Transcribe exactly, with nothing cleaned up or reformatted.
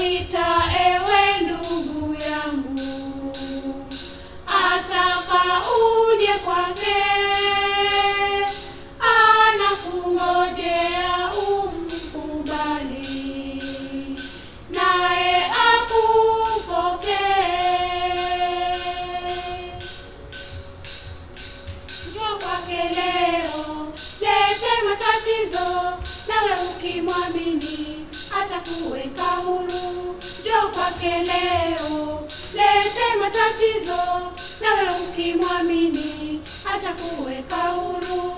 nakuita ewe ndugu yangu, ataka uje kwake, anakungojea umkubali, naye akupokee. Njoo kwake leo, lete matatizo, nawe ukimwamini atakuweka huru. Njoo kwake leo, lete matatizo, nawe ukimwamini atakuweka huru.